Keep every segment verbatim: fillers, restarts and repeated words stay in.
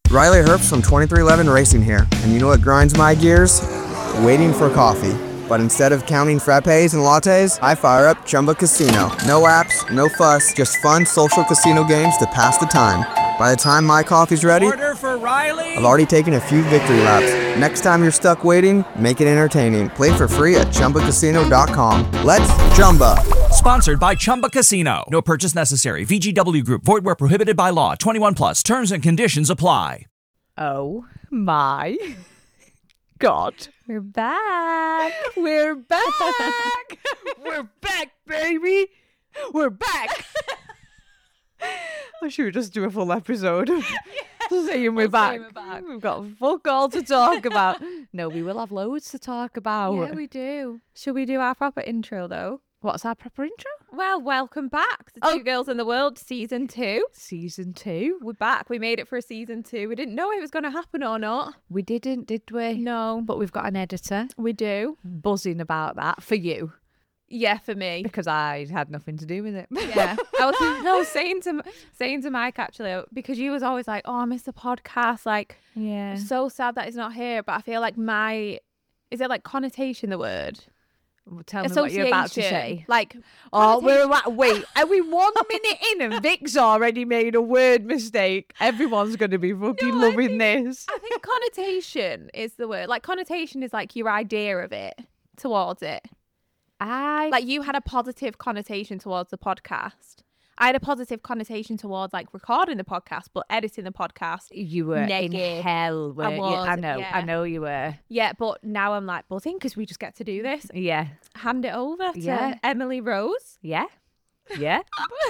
Riley Herbst from twenty-three eleven Racing here, and you know what grinds my gears? Waiting for coffee. But instead of counting frappes and lattes, I fire up Chumba Casino. No apps, no fuss, just fun social casino games to pass the time. By the time my coffee's ready, Order for Riley. I've already taken a few victory laps. Next time you're stuck waiting, make it entertaining. Play for free at chumba casino dot com. Let's Chumba. Sponsored by Chumba Casino. No purchase necessary. V G W Group. Void where prohibited by law. twenty-one plus. Terms and conditions apply. Oh my God. We're back. We're back. We're back, baby. We're back. Or should we just do a full episode of just saying we're back? we're back. We've got fuck all to talk about. No, we will have loads to talk about. Yeah, we do. Should we do our proper intro, though? What's our proper intro? Well, welcome back to Oh. Two Girls in the World, Season two. Season two. We're back. We made it for Season two. We didn't know it was going to happen or not. We didn't, did we? No. But we've got an editor We do. buzzing about that for you Yeah, for me. because I had nothing to do with it. Yeah, I was, I was saying to saying to Mike actually, because you was always like, "Oh, I miss the podcast." Like, Yeah. so sad that he's not here. But I feel like my, is it like connotation the word? Tell me what you're about to Association. say. Like, Oh, we're connotation- wa- wait. Are we one minute in and Vic's already made a word mistake? Everyone's going to be fucking No, I loving this. I think connotation is the word. Like, connotation is like your idea of it towards it. I Like, you had a positive connotation towards the podcast. I had a positive connotation towards like recording the podcast, but editing the podcast. you were in Negative. hell. Weren't you? was, I know. yeah. I know you were. Yeah, but now I'm like buzzing because we just get to do this. Yeah. Hand it over to Yeah. Emily Rose. Yeah. Yeah.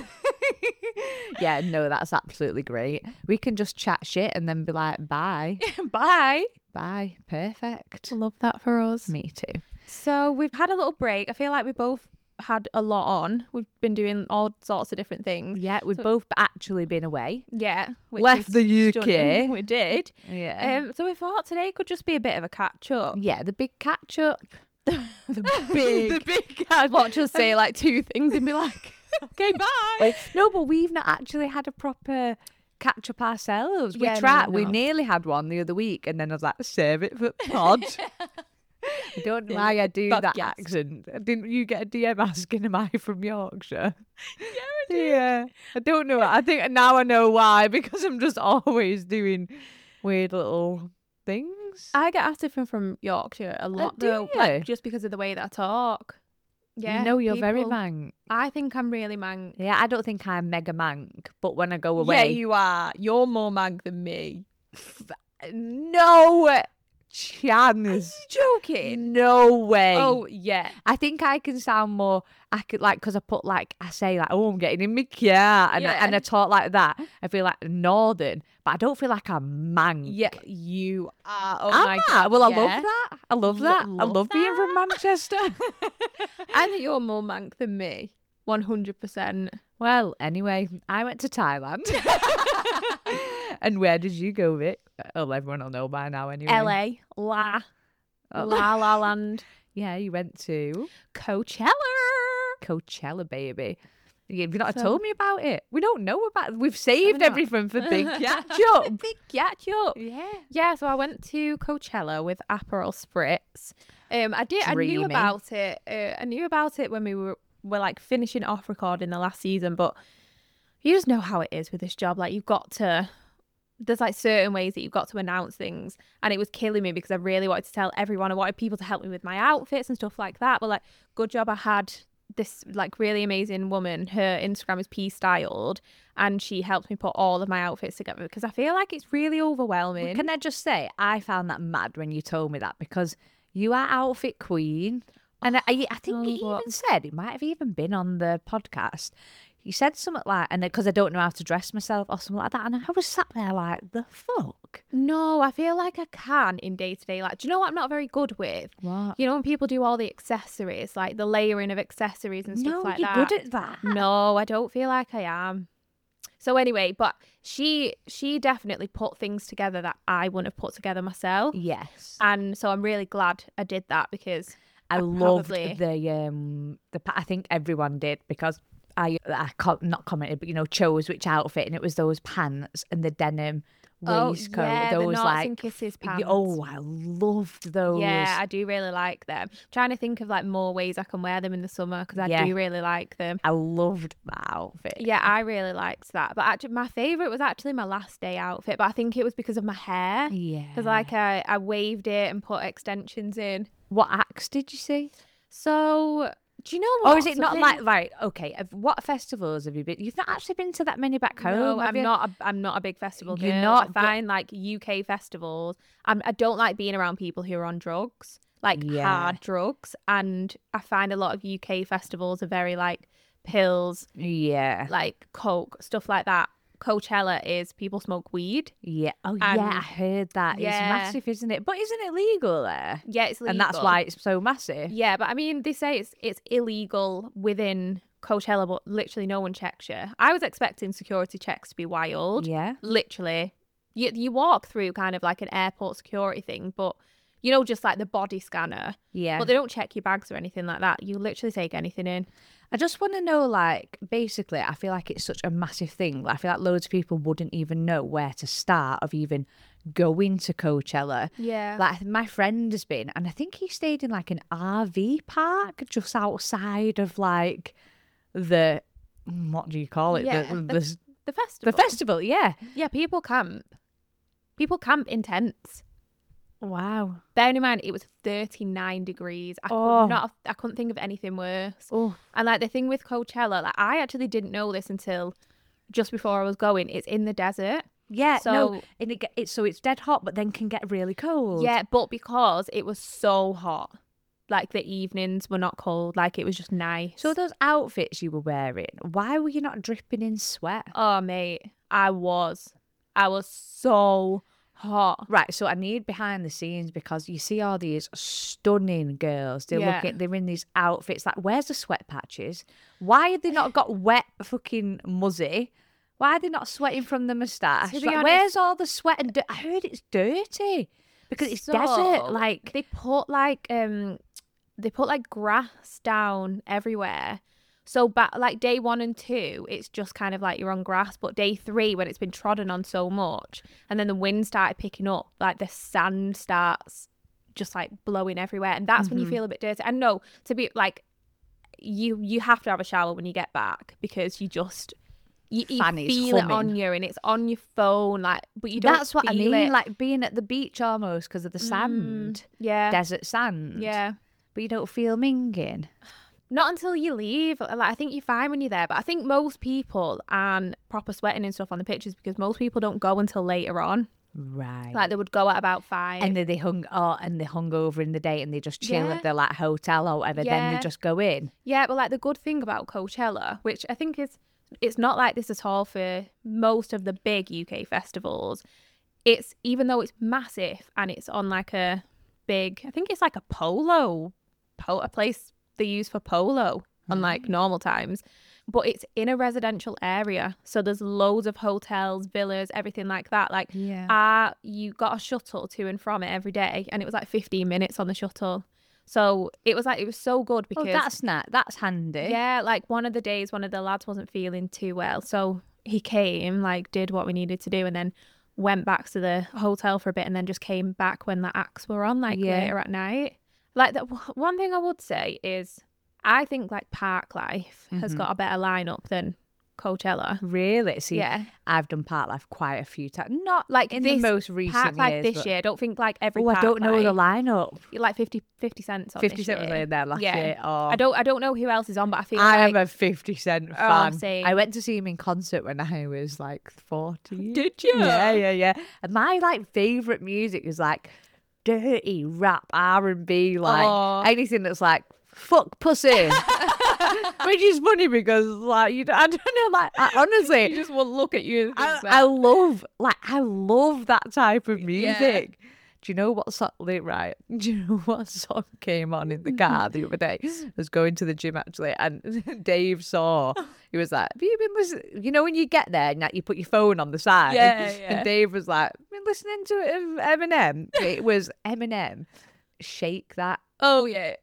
Yeah. No, that's absolutely great. We can just chat shit and then be like, bye, Bye. bye. Perfect. Love that for us. Me too. So we've had a little break. I feel like we both had a lot on. We've been doing all sorts of different things. Yeah, we've So- both actually been away. Yeah. which Left is the U K. stunning. We did. Yeah. Um, so we thought today could just be a bit of a catch up. yeah, the big catch up. The big, the big catch. Watch us say like two things and be like, okay, bye. Wait, no, but we've not actually had a proper catch up ourselves. We Yeah, no, tried. We no. nearly had one the other week, and then I was like, save it for pod. I don't know why I do Fuck that yes. accent. Didn't you get a D M asking, am I from Yorkshire? Yeah, I did. Yeah. I don't know. I think now I know why, because I'm just always doing weird little things. I get asked if I'm from Yorkshire a lot, do though, you? like, just because of the way that I talk. Yeah, You know, you're very people- mank. I think I'm really mank. Yeah, I don't think I'm mega mank, but when I go away. Yeah, you are. You're more mank than me. No chance. Joking? No way. Oh yeah. I think I can sound more, I could like, because I put like, I say like, oh, I'm getting in my car, and, I, Yeah. and I talk like that. I feel like northern, but I don't feel like I'm mank. Yeah, you are. Oh Am my I? god. Well, I yeah. love that. I love Lo- that. I love love being from Manchester. I think you're more mank than me. One hundred percent. Well, anyway, I went to Thailand. And where did you go, Vic? Oh, everyone will know by now anyway. L A, La, Oh. La La Land, Yeah, you went to Coachella. Coachella, baby. You've not So- told me about it. We don't know about it. We've saved not? everything for big catch up. Big catch up. Yeah. Yeah, so I went to Coachella with Aperol Spritz. Um, I did. I knew Dreamy. about it. Uh, I knew about it when we were were like finishing off recording the last season, but you just know how it is with this job. Like you've got to. There's like certain ways that you've got to announce things, and it was killing me because I really wanted to tell everyone. I wanted people to help me with my outfits and stuff like that. But like, good job I had this like really amazing woman. Her Instagram is P Styled, and she helped me put all of my outfits together because I feel like it's really overwhelming. Can I just say, I found that mad when you told me that, because you are outfit queen. And I, I think no, you but- even said, it might have even been on the podcast, you said something like, and because I don't know how to dress myself or something like that. And I was sat there like, the fuck? No, I feel like I can in day to day. Like, do you know what I'm not very good with? What? You know when people do all the accessories, like the layering of accessories and stuff No, like you're that. good at that. No, I don't feel like I am. So anyway, but she she definitely put things together that I wouldn't have put together myself. Yes. And so I'm really glad I did that because I loved probably- the um the pa- I think everyone did, because I I co- not commented but you know chose which outfit, and it was those pants and the denim Oh, waistcoat. yeah, the those Noughts like and Kisses y- pants. Oh, I loved those. Yeah, I do really like them. Trying to think of like more ways I can wear them in the summer because I Yeah. do really like them. I loved that outfit. Yeah, I really liked that. But actually, my favourite was actually my last day outfit. But I think it was because of my hair. Yeah. Because like I, I waved it and put extensions in. What acts did you see? So do you know what? Or is it not Something- like right? Okay, of what festivals have you been? You've not actually been to that many back home. No, have I'm you? not. A, I'm not a big festival girl. You're not, I but- find like U K festivals. I'm, I don't like being around people who are on drugs, like Yeah. hard drugs. And I find a lot of U K festivals are very like pills, Yeah. like coke, stuff like that. Coachella is people smoke weed. Yeah. Oh, And- yeah. I heard that. yeah. It's massive, isn't it? But isn't it legal there? Yeah, it's legal. And that's why it's so massive. Yeah, but I mean, they say it's it's illegal within Coachella, but literally no one checks you. I was expecting security checks to be wild. Yeah. Literally, you you walk through kind of like an airport security thing, but you know, just like the body scanner. Yeah. But they don't check your bags or anything like that. You literally take anything in. I just want to know, like, basically, I feel like it's such a massive thing. I feel like loads of people wouldn't even know where to start of even going to Coachella. Yeah. Like, my friend has been, and I think he stayed in, like, an R V park just outside of, like, the, what do you call it? Yeah, the, the- the, the festival. the festival, yeah. Yeah, people camp. People camp in tents. Wow. Bearing in mind, it was thirty-nine degrees. I Oh. could not. I couldn't think of anything worse. Oh, And like the thing with Coachella, like I actually didn't know this until just before I was going. It's in the desert. yeah, So- no, and it, get- it's so it's dead hot, but then can get really cold. Yeah, but because it was so hot, like the evenings were not cold. Like it was just nice. So those outfits you were wearing, why were you not dripping in sweat? oh mate, I was, I was so hot. Right, so I need behind the scenes because you see all these stunning girls. They're Yeah. looking, they're in these outfits. Like, where's the sweat patches? Why have they not got wet fucking muzzy? Why are they not sweating from the moustache? To be Like, honest- where's all the sweat and dirt? I heard it's dirty because it's So, desert. Like, they put like um, they put like grass down everywhere. So back like day one and two, it's just kind of like you're on grass. But day three, when it's been trodden on so much, and then the wind started picking up, like the sand starts just like blowing everywhere, and that's when you feel a bit dirty. And no, to be like, you you have to have a shower when you get back because you just you, you Fanny's feel it on humming. you, and it's on your phone, like, but you don't. that's what I feel mean. it. Like being at the beach almost because of the sand, yeah, desert sand. yeah. But you don't feel minging. Not until you leave. Like I think you're fine when you're there, but I think most people aren't proper sweating and stuff on the pictures because most people don't go until later on. Right. Like they would go at about five. And then they hung oh, and they hung over in the day and they just chill Yeah. at the like hotel or whatever. Then Yeah. they just go in. Yeah, but like the good thing about Coachella, which I think is, it's not like this at all for most of the big U K festivals. It's, even though it's massive and it's on like a big, I think it's like a polo, po- a place they use for polo on like normal times, but it's in a residential area. So there's loads of hotels, villas, everything like that. Like, Yeah. uh, you got a shuttle to and from it every day, and it was like fifteen minutes on the shuttle. So it was like, it was so good Oh, because that's not that's handy. yeah, like one of the days, one of the lads wasn't feeling too well. So he came, like, did what we needed to do, and then went back to the hotel for a bit, and then just came back when the acts were on, like, Yeah. later at night. Like, the, one thing I would say is I think, like, Park Life has got a better lineup than Coachella. Really? See, Yeah. I've done Park Life quite a few times. Not Like, in this the most recent Park Life years. this but- year, I don't think, like, every Oh, I Park don't know the Life- lineup. like fifty, fifty cents on Fifty this Cent was year. in there last Yeah. year. Oh. I don't I don't know who else is on, but I feel I like am a Fifty Cent Oh, fan. same. I went to see him in concert when I was like fourteen. Did you? Yeah, yeah, yeah. And my like favorite music is like dirty rap, R and B, like Aw. anything that's like fuck pussy. Which is funny because like you, I don't know, like I, honestly, just won't look at you. I, I love like I love that type of music. Do you know what song? Right? Do you know what song came on in the car the other day? I was going to the gym actually, and Dave saw. He was like, "Have you been listening?" You know when you get there and like, you put your phone on the side. Yeah, yeah. And Dave was like, "Been listening to it, Eminem." It was Eminem. Shake That. Oh yeah.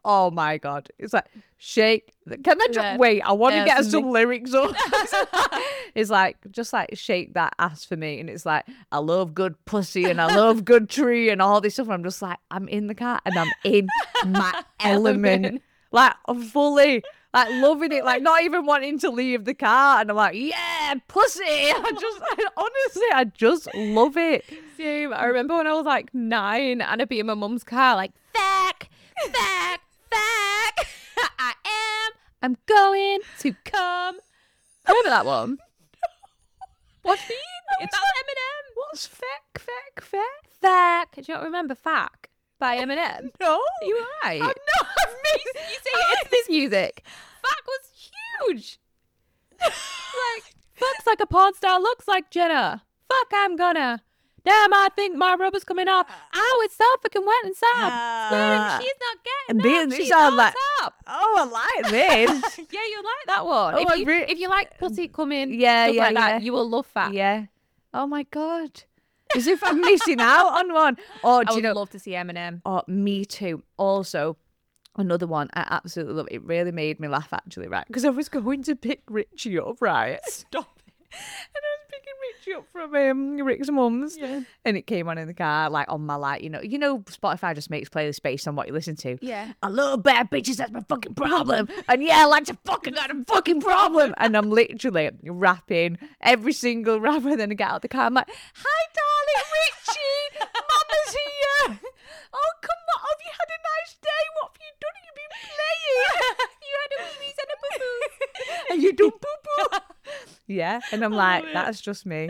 Oh my God. It's like, shake. Can I just Yeah. wait? I want to Yeah, get it's some lyrics up. It's like, just like shake that ass for me. And it's like, I love good pussy and I love good tree and all this stuff. And I'm just like, I'm in the car and I'm in my element. Like, I'm fully, like, loving it. Like, not even wanting to leave the car. And I'm like, yeah, pussy. I just, I, honestly, I just love it. Same. I remember when I was like nine and I'd be in my mum's car, like, fuck, fuck, fuck. I am, I'm going to come. Remember that one? What do you mean? It's Eminem. What's feck, feck, feck? Fuck. Do you not remember fuck by Eminem? No. You right. I'm not. You say it's this music. Fuck was huge. Like, fuck's like a porn star, looks like Jenna. Fuck, I'm gonna. Damn, I think my rubber's coming off. Ow, it's so fucking wet and sad. Swearing she's not and getting being up. this She's sound on like- top. Oh, I like this. Yeah, you like that one. Oh, if, I you, re- if you like pussy coming, Yeah, stuff yeah, like that, yeah. you will love fat. Yeah. Oh my God. As if I'm missing out on one. Or I do you would know? love to see Eminem. Oh, me too. Also, another one I absolutely love. It really made me laugh actually, right? Because I was going to pick Richie up, right? Stop it. And I was picking Richie up from um, Rick's mum's. Yeah. And it came on in the car, like on my like, you know, you know, Spotify just makes playlists based on what you listen to. Yeah. I love bad bitches, that's my fucking problem. And yeah, I like to fucking got a fucking problem. And I'm literally rapping every single rapper. And then I get out of the car, I'm like, hi, darling Richie, Mama's here. Oh, come on, have you had a nice day? What have you done? You've been playing. You had a wee and a boo And you do poo poo. Yeah. And I'm like, that's just me.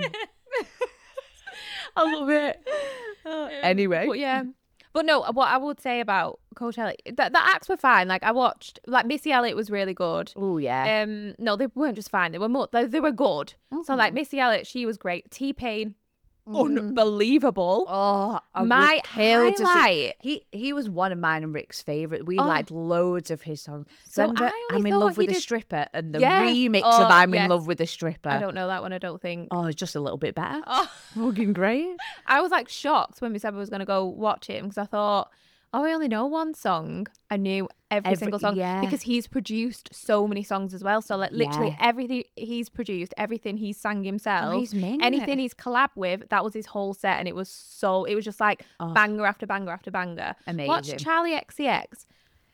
I love it. Anyway. But yeah. But no, what I would say about Coachella, the, the acts were fine. Like I watched, like Missy Elliott was really good. Oh, yeah. Um, no, they weren't just fine. They were more, they, they were good. So like Missy Elliott, she was great. T-Pain, unbelievable. Oh, I My would kill to see- highlight. He he was one of mine and Rick's favourite. We Oh. liked loads of his songs. So Remember I I'm only in thought love he with a did- stripper and the Yeah. remix Oh, of I'm yes. in love with a stripper. I don't know that one. I don't think. Oh, it's just a little bit better. Oh. Fucking great. I was like shocked when we said we was gonna go watch it because I thought, oh, I only know one song. I knew every, Every- single song yeah. because he's produced so many songs as well. So like literally Yeah. everything he's produced, everything he's sang himself, Oh, he's minging anything it. he's collab with, that was his whole set, and it was so it was just like Oh. banger after banger after banger. Amazing. Watch Charlie X C X.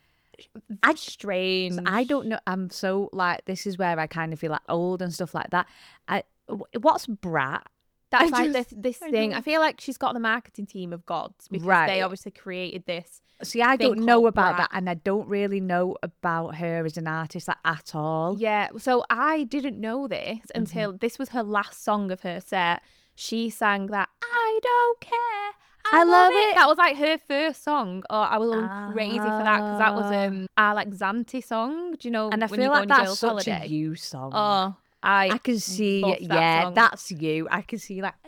I Strange. I don't know. I'm so like this is where I kind of feel like old and stuff like that. I what's Brat? That's I like just- this this I thing. don't- I feel like she's got the marketing team of gods because they Right. obviously created this. See, I thing don't know called about Brat. that, and I don't really know about her as an artist like, at all. Yeah, so I didn't know this Mm-hmm. until this was her last song of her set. She sang that I don't care. I love it. That was like her first song. Oh, I was going crazy for that because that was Ah. um Alex Zante song. Do you know? And I when feel you go like on that's Jail's such holiday? a you song. Oh, I I can see, love that yeah, song. that's you. I can see like,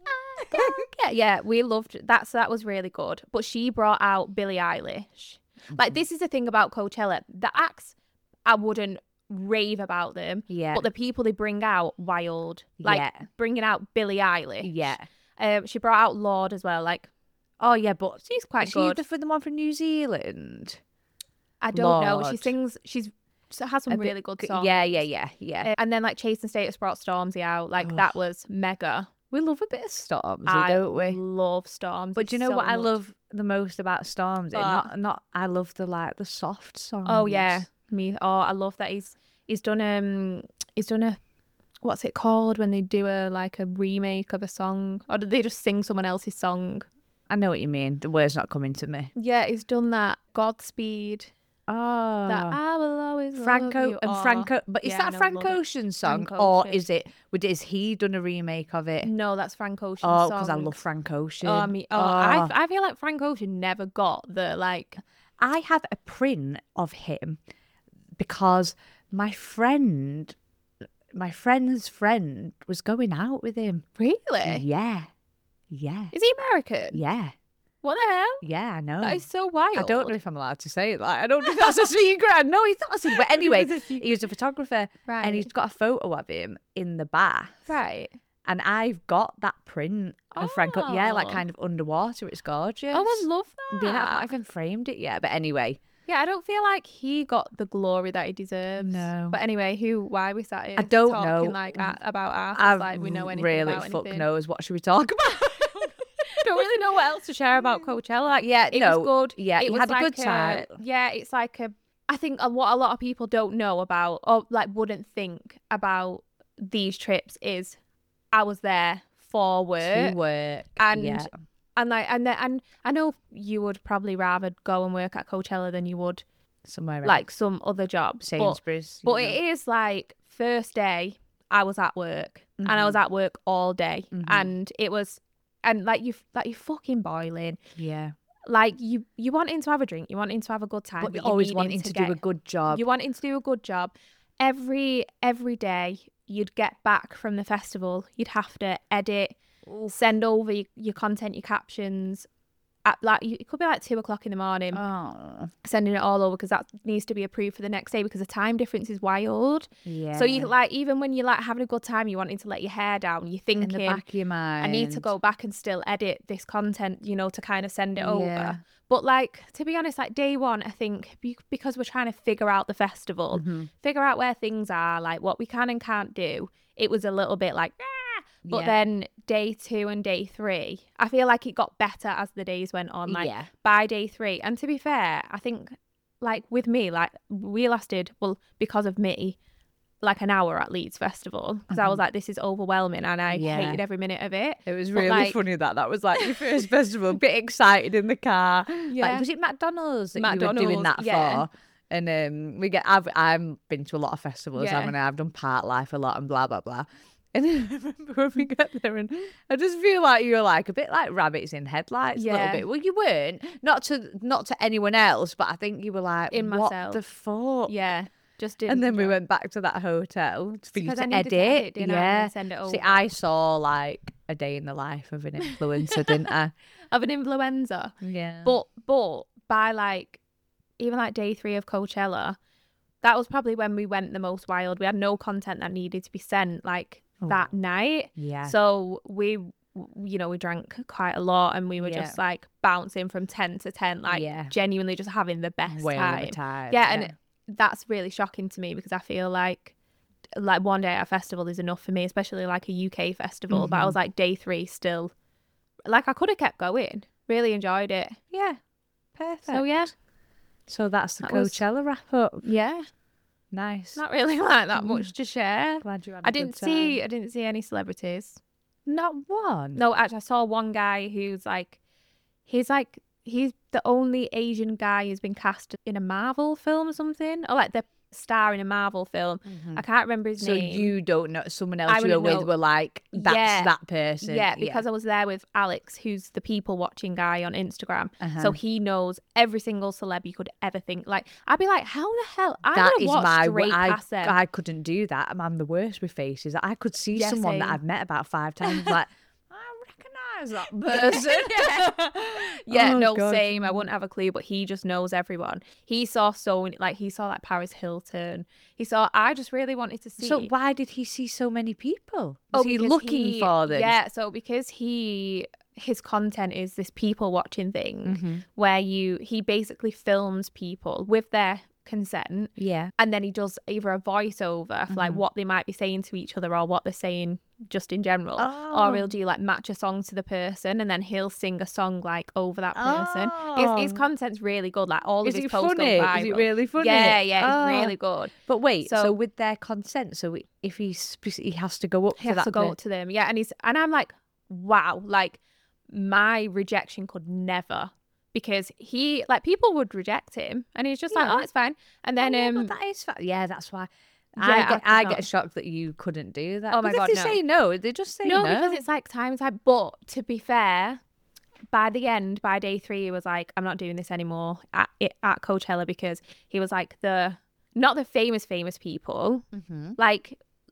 yeah, yeah, we loved that. So that was really good. But she brought out Billie Eilish. Like this is the thing about Coachella. The acts, I wouldn't rave about them. yeah, But the people they bring out, wild. Like Yeah. bringing out Billie Eilish. yeah. Um, she brought out Lord as well. Like Oh yeah, but she's quite is she good. the for the one from New Zealand? I don't know. She Lord. sings. She's she has some A bit really good g- songs. Yeah, yeah, yeah, yeah. Uh, and then like Chase and Status brought Stormzy out. Like that was mega. We love a bit of Stormzy, I don't we? love Stormzy. But do you know so what I much. love the most about Stormzy? What? Not, not. I love the like the soft songs. Oh yeah, me. Oh, I love that he's he's done um he's done a what's it called when they do a like a remake of a song, or do they just sing someone else's song? I know what you mean. The word's not coming to me. Yeah, he's done that. Godspeed. Oh, That I will always love Franco you. and Oh, Franco. But is yeah, that a I Frank love it. Ocean song, Frank or Ocean. is it? Would is he done a remake of it? No, that's Frank Ocean. Oh, because I love Frank Ocean. Oh, I mean, oh, I, I feel like Frank Ocean never got the like. I have a print of him because my friend, my friend's friend was going out with him. Really? Yeah, yeah, Is he American? yeah, What the hell? yeah. I know. That is so wild. I don't know if I'm allowed to say it. Like, I don't know if that's a secret. No, he's not a secret. But anyway, he was a photographer, Right. and he's got a photo of him in the bath. Right. And I've got that print of Franco. Yeah, like Oh. kind of underwater. It's gorgeous. Oh, I love Yeah, I've not that. even framed it yet. But anyway, Yeah, I don't feel like he got the glory that he deserves. No. But anyway, who, why we sat here I don't talking know. like a- about us, I like we know anything really about fuck anything. knows. What should we talk about? Don't really know what else to share about Coachella. Like, Yeah, it no, was good. yeah, it you was had a like good time. Yeah, it's like a. I think a- what a lot of people don't know about, or like wouldn't think about these trips is, I was there for work, To work. and yeah. and like and then and I know you would probably rather go and work at Coachella than you would Somewhere else. like some other jobs. But, Sainsbury's. but you know. it is like first day I was at work and I was Mm-hmm. at work all day, and it was and like you like you're fucking boiling. Yeah. Like you you wanting to have a drink, you wanting to have a good time, But but you're you're always needing wanting to, do get- a good job. you wanting to do a good job. Every every day you'd get back from the festival, you'd have to edit, send over your, your content, your captions. At like you- it could be like two o'clock in the morning, Oh. sending it all over because that needs to be approved for the next day because the time difference is wild. Yeah. So you like even when you're like having a good time, you're wanting to let your hair down. You're in thinking, the back of your mind. I need to go back and still edit this content, you know, to kind of send it Yeah. over. But like, to be honest, like day one, I think be- because we're trying to figure out the festival, Mm-hmm. figure out where things are, like what we can and can't do, it was a little bit like, ah! But Yeah. then day two and day three, I feel like it got better as the days went on. Like Yeah. by day three, and to be fair, I think like with me, like we lasted, well, because of me, like an hour at Leeds Festival because I was like, this is overwhelming and I Mm-hmm. Yeah. hated every minute of it. It was But, really like- funny that that was like your first festival. A bit excited in the car. Yeah. Like, was it McDonald's that you were doing McDonald's, that yeah. for? And um, we get. I've I've been to a lot of festivals. Yeah. Haven't I? I've done Part Life a lot and blah blah blah. And then I remember when we got there, and I just feel like you were like a bit like rabbits in headlights, a Yeah. little bit. Well, you weren't, not to not to anyone else, but I think you were like, In what myself. the fuck? Yeah, just did. And then we went back to that hotel for you Because to I needed edit. to edit, didn't I, and yeah. then send it See, over. I saw like a day in the life of an influencer, didn't I? of an influenza. Yeah. But but by like even like day three of Coachella, that was probably when we went the most wild. We had no content that needed to be sent like that night. yeah. So we you know we drank quite a lot and we were Yeah. just like bouncing from ten to ten, like Yeah. genuinely just having the best Whale time. of a time. Yeah, and that's really shocking to me because I feel like like one day at a festival is enough for me, especially like a U K festival. But I was like day three still, like I could have kept going. Really enjoyed it. yeah. Perfect. So yeah, So that's the That was- Coachella wrap up. yeah, Nice. not really like that much to share. Glad you had. I didn't see I didn't see any celebrities. Not one. No, actually, I saw one guy who's like, he's like he's the only Asian guy who's been cast in a Marvel film or something, or like the star in a Marvel film. I can't remember his So name. you don't know. Someone else I you were wouldn't with know. were like, that's Yeah. that person. Yeah, because I was there with Alex, who's the people watching guy on Instagram. Uh-huh. So he knows every single celeb you could ever think. Like, I'd be like, how the hell? I'm that gonna is walk my. straight I, past them. I couldn't do that. I'm, I'm the worst with faces. I could see Yeah, someone that same. I've met about five times. Like, I recognise that person. yeah, Oh, no, God. same. I wouldn't have a clue, but he just knows everyone. He saw so many, like he saw like Paris Hilton. He saw. I just really wanted to see. So why did he see so many people? Oh, Was he because looking he- for them? Yeah, so because he his content is this people watching thing Mm-hmm. where you he basically films people with their consent Yeah. and then he does either a voiceover for like what they might be saying to each other or what they're saying just in general, Oh. or he'll do like match a song to the person and then he'll sing a song like over that person. His, his Oh. content's really good, like all Is of his it posts funny? go Is it viral. really funny? Yeah, yeah, it's Oh. really good. But wait, so, So- with their consent, so if he's spec- he has to go up He to has that to go per- up to them, yeah, and he's and I'm like, wow, like my rejection could never, because he like people would reject him and he's just like, Yeah. oh, it's fine, and then Oh, yeah, but um that is fa- yeah, that's why. Yeah, I I get could I not. get shocked that you couldn't do that. Oh my But God, if they no. say no, they just say no, no. because it's like time time. But to be fair, by the end, by day three, he was like, I'm not doing this anymore at at Coachella, because he was like the not the famous famous people, Mm-hmm. like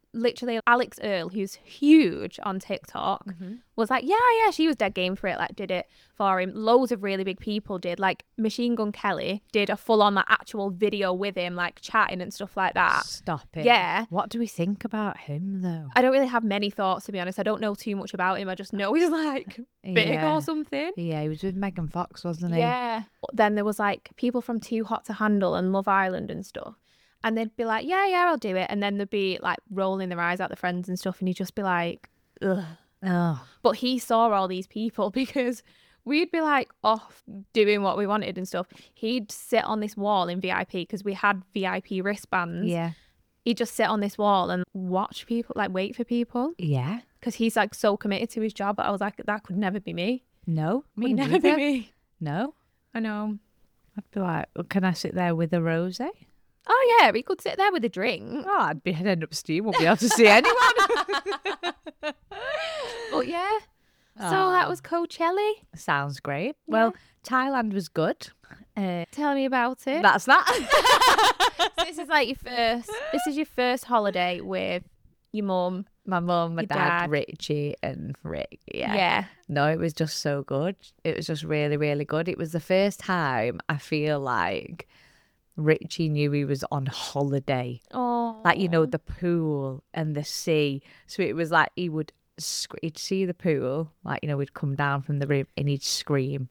literally Alex Earl, who's huge on TikTok, was like, yeah, yeah, she was dead game for it, like did it for him. Loads of really big people did, like Machine Gun Kelly did a full on like actual video with him, like chatting and stuff like that. Stop it. Yeah. What do we think about him though? I don't really have many thoughts, to be honest. I don't know too much about him. I just know he's like big Yeah. or something. Yeah, he was with Megan Fox, wasn't he? Yeah. Then there was like people from Too Hot to Handle and Love Island and stuff. And they'd be like, yeah, yeah, I'll do it. And then they'd be like rolling their eyes at the friends and stuff. And he'd just be like, ugh. Oh. But he saw all these people because we'd be like off doing what we wanted and stuff. He'd sit on this wall in V I P because we had V I P wristbands. Yeah. He'd just sit on this wall and watch people, like wait for people. Yeah. Because he's like so committed to his job. But I was like, that could never be me. No, me Would never be neither. me. No. I know. I'd be like, well, can I sit there with a rosé? Oh yeah, he could sit there with a drink. Oh, I'd be heading upstairs. Won't be able to see anyone. But yeah. So that was Coachella. Sounds great. Well, Thailand was good. Uh, Tell me about it. that's that. So this is like your first. This is your first holiday with your mum. My mum, my Your dad, dad. Richie, and Rick. Yeah. Yeah. No, it was just so good. It was just really, really good. It was the first time I feel like Richie knew he was on holiday. Oh. Like, you know, the pool and the sea. So it was like he would, sc- he'd see the pool, like, you know, we'd come down from the room and he'd scream.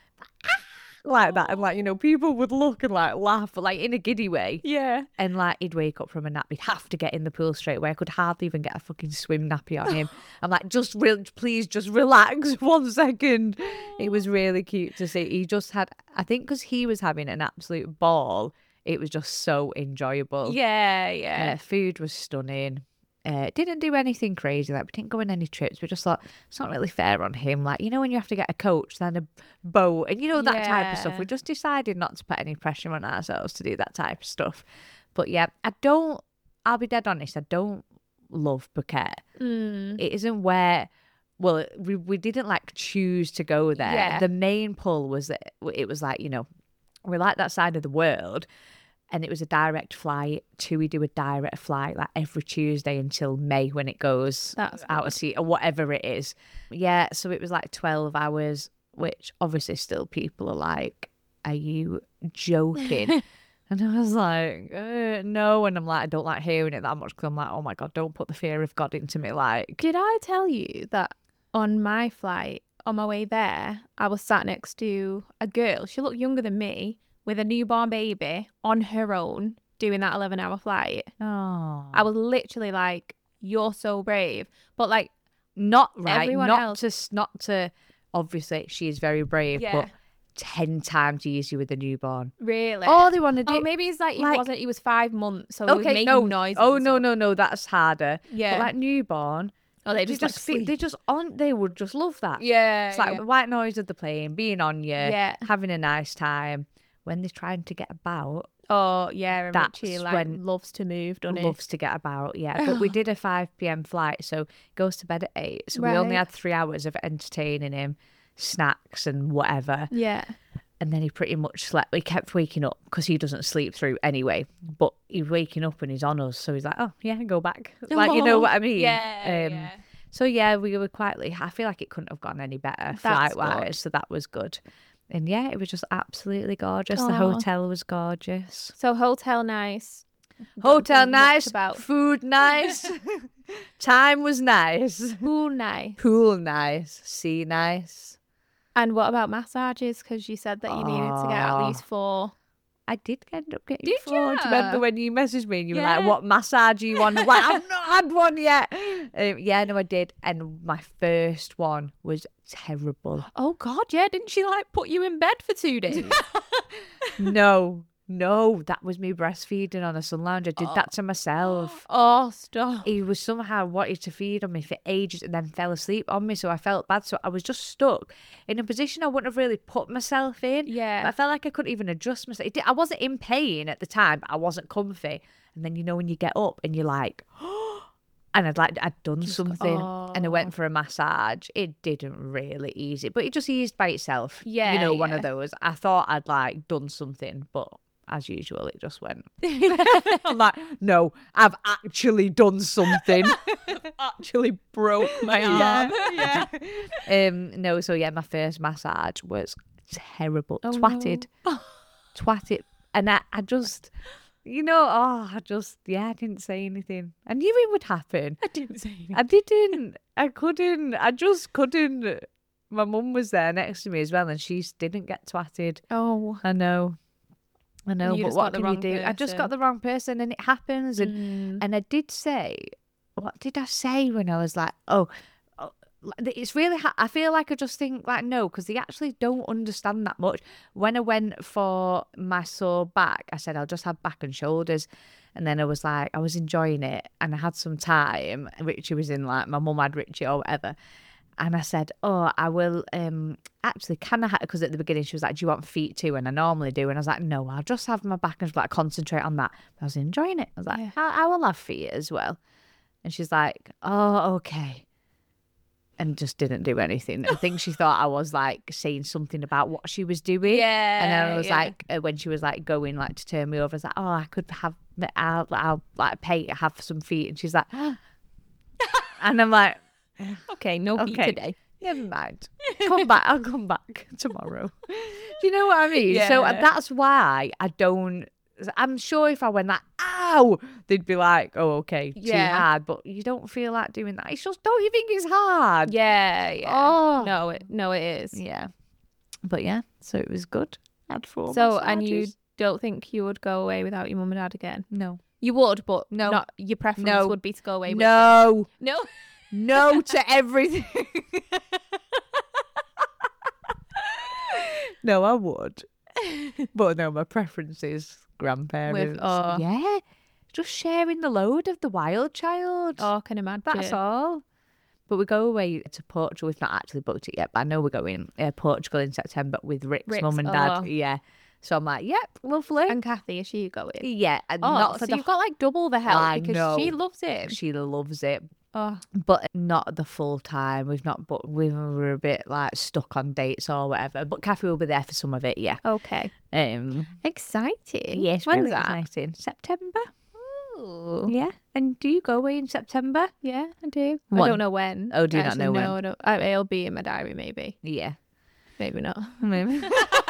Like that. And like, you know, people would look and like laugh, like in a giddy way. Yeah. And like he'd wake up from a nap, he'd have to get in the pool straight away. I could hardly even get a fucking swim nappy on him. I'm like, just real, please, just relax one second. It was really cute to see. He just had, I think, because he was having an absolute ball. It was just so enjoyable. Yeah. Uh, Yeah. food was stunning. Uh, didn't do anything crazy. Like we didn't go on any trips. We just thought it's not really fair on him. Like, you know, when you have to get a coach, then a boat, and you know that type of stuff. Yeah. We just decided not to put any pressure on ourselves to do that type of stuff. But yeah, I don't. I'll be dead honest. I don't love Phuket. Mm. It isn't where. Well, we we didn't like choose to go there. Yeah. The main pull was that it was like, you know, we're like that side of the world. And it was a direct flight. TUI do a direct flight like every Tuesday until May when it goes That's out of sea or whatever it is. Yeah, so it was like twelve hours, which obviously still people are like, are you joking? And I was like, uh, no. And I'm like, I don't like hearing it that much because I'm like, oh my God, don't put the fear of God into me. Like, Did I tell you that on my flight, on my way there, I was sat next to a girl. She looked younger than me with a newborn baby on her own doing that eleven hour flight. oh, I was literally like, you're so brave. But like, not right. everyone Not else- to, not to, obviously she is very brave, Yeah. but ten times easier with a newborn. really? All they want to do. Oh, maybe it's like he like- wasn't, he was five months, so he was Okay, making no, noises. oh and no, stuff. no, no, that's harder. Yeah. But like newborn, Oh, they they just, just, like, feel, sleep. they just on. They would just love that. Yeah. It's like yeah. the white noise of the plane, being on you, Yeah. having a nice time. When they're trying to get about, Oh, yeah. And That's Richie, like, when- loves to move, doesn't he? loves to get about. Yeah, but we did a five p.m. flight, so goes to bed at eight. So we only Right. had three hours of entertaining him, snacks and whatever. Yeah. And then he pretty much slept. He kept waking up because he doesn't sleep through anyway. But he's waking up and he's on us, so he's like, "Oh yeah, go back." Like, you know what I mean? Yeah, Um, yeah. So yeah, we were quite. Like, I feel like it couldn't have gone any better That's flight wise. good. So that was good. And yeah, it was just absolutely gorgeous. The Aw. hotel was gorgeous. So hotel nice. Don't Hotel think much nice, about food nice, time was nice, pool nice. pool nice, sea nice. And what about massages? Because you said that you needed to get at Oh. least four. I did end up getting Did four. Do you remember ya? when you messaged me and you were Yeah. like, what massage you want? I'm like, I've not had one yet. Um, yeah, no, I did. And my first one was terrible. Oh God, yeah. Didn't she like put you in bed for two days? No, no, that was me breastfeeding on a sun lounge. I did that to myself. Oh, stop. He was somehow wanted to feed on me for ages and then fell asleep on me. So I felt bad. So I was just stuck in a position I wouldn't have really put myself in. Yeah. But I felt like I couldn't even adjust myself. It did, I wasn't in pain at the time, but I wasn't comfy. And then, you know, when you get up and you're like, and I'd like, I'd done something and I oh. went for a massage. It didn't really ease it, but it just eased by itself. Yeah, You know, one yeah. of those. I thought I'd like done something, but as usual, it just went. I'm like, no, I've actually done something. Actually broke my arm. yeah, yeah. Um, no, so yeah, my first massage was terrible. Oh, Twatted. no. Twatted. And I, I just, you know, oh, I just, yeah, I didn't say anything. I knew it would happen. I didn't say anything. I didn't. I couldn't. I just couldn't. My mum was there next to me as well, and she didn't get twatted. Oh. I know. I know, You but just what got the can you wrong do? I just person. got the wrong person, and it happens. And Mm. and I did say, what did I say when I was like, oh, oh, like, it's really. Ha- I feel like I just think like no, because they actually don't understand that much. When I went for my sore back, I said I'll just have back and shoulders. And then I was like, I was enjoying it, and I had some time. Richie was in, like, my mum had Richie or whatever. And I said, oh, I will, um, actually, can I have, because at the beginning she was like, do you want feet too? And I normally do. And I was like, no, I'll just have my back and like concentrate on that. But I was enjoying it. I was like, Yeah. I, I will have feet as well. And she's like, oh, okay. And just didn't do anything. I think she thought I was like saying something about what she was doing. Yeah. And then I was yeah. like, uh, when she was like going like to turn me over, I was like, oh, I could have, I'll, I'll like pay to have some feet. And she's like, and I'm like, okay, no feet okay, today. never mind. Come back. I'll come back tomorrow. Do you know what I mean? So uh, Yeah. that's why I don't. I'm sure if I went like, ow, they'd be like, oh, okay, too Yeah. hard. But you don't feel like doing that. It's just, don't you think it's hard? Yeah, yeah. Oh. No, it no, it is. Yeah. But yeah, so it was good. Had four So, and you massages. don't think you would go away without your mum and dad again? No. You would, but No. not your preference No. would be to go away with No. them. No. No to everything. No, I would. But no, my preference is grandparents. oh. Yeah. Just sharing the load of the wild child. Oh, I can imagine. That's all. But we go away to Portugal. We've not actually booked it yet, but I know we're going uh, Portugal in September with Rick's, Rick's, mum and dad. oh. Yeah. So I'm like, yep, lovely. And Kathy, is she going? yeah. And Oh, not for so the you've got like double the help I because she know. loves it. She loves it. Oh, But not the full time. We've not, but we were a bit like stuck on dates or whatever. But Kathy will be there for some of it, yeah. okay. Um, Exciting. yes, When's very that? exciting. September, Ooh. yeah. And do you go away in September? Yeah, I do. I When? don't know when. Oh, do you not Actually, know when? no, I don't. I, it'll be in my diary, maybe. Yeah, Maybe not. maybe.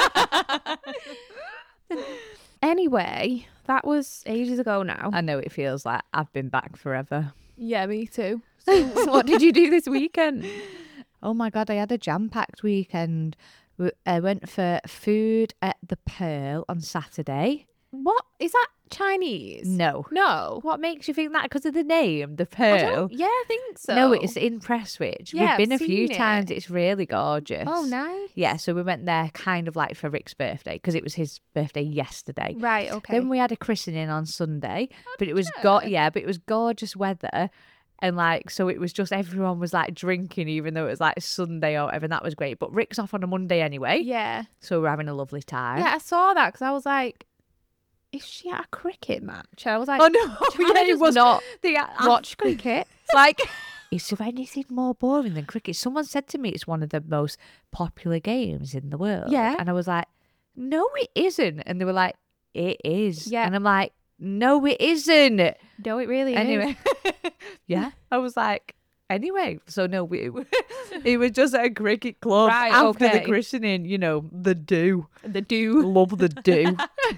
Anyway, that was ages ago now. I know it feels like I've been back forever. Yeah, me too. So, so what did you do this weekend? Oh my god, I had a jam-packed weekend. W- I went for food at the Pearl on Saturday. What is that Chinese? No. No. What makes you think that? Because of the name, the I Pearl. don't- yeah, I think so. No, it's in Prestwich. Yeah, We've been I've a few seen it. times. It's really gorgeous. Oh, nice. Yeah, so we went there kind of like for Rick's birthday because it was his birthday yesterday. Right. Okay. Then we had a christening on Sunday, but it was go- yeah, but it was gorgeous weather. And like, so it was just everyone was like drinking, even though it was like Sunday or whatever, and that was great. But Rick's off on a Monday anyway, yeah. so we're having a lovely time. Yeah, I saw that because I was like, is she at a cricket match? I was like, Oh no, Trying to just not the, watch cricket. Like, Is there anything more boring than cricket? Someone said to me it's one of the most popular games in the world. Yeah. And I was like, no, it isn't. And they were like, it is. Yeah. And I'm like, no, it isn't. no, it really is. Anyway, yeah. I was like, anyway. So no, we, it was just at a cricket club Right, after the okay. christening, you know, the do. The do. Love the do.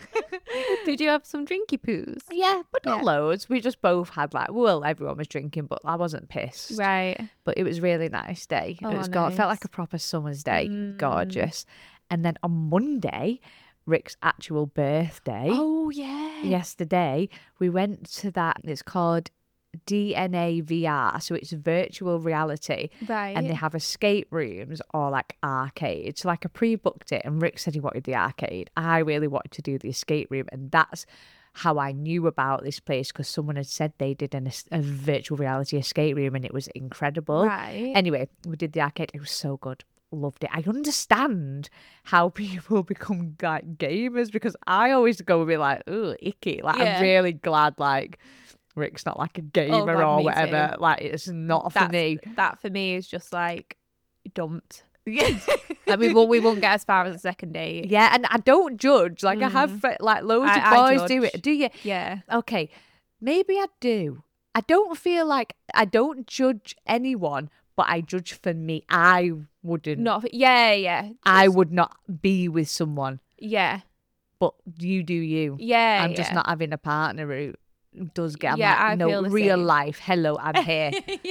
Did you have some drinky poos? Yeah, but not Yeah. loads. We just both had like, well, everyone was drinking, but I wasn't pissed. Right. But it was a really nice day. Oh, it was go- it felt like nice. a proper summer's day. Mm. Gorgeous. And then on Monday, Rick's actual birthday, Oh, yeah. yesterday, we went to that. It's called D N A V R. So it's virtual reality. Right. And they have escape rooms or like arcades. So like I pre-booked it and Rick said he wanted the arcade. I really wanted to do the escape room. And that's how I knew about this place because someone had said they did an, es- a virtual reality escape room and it was incredible. Right. Anyway, we did the arcade. It was so good. Loved it. I understand how people become like gamers because I always go and be like, oh, icky. Like Yeah. I'm really glad like Rick's not like a gamer God, or me whatever. too. Like it's not for That's, me. That for me is just like dumped. Yeah. Like we won't we won't get as far as the second date. Yeah, and I don't judge. Like I have fri- like loads I- of I boys do judge. it. Do you? Yeah. Okay, maybe I do. I don't feel like I don't judge anyone, but I judge for me. I wouldn't. Not for, yeah, yeah. I would not be with someone, Yeah. but you do you. Yeah. I'm just yeah. not having a partner who does get. I'm Yeah, like, I no, feel the real same. life. Hello, I'm here.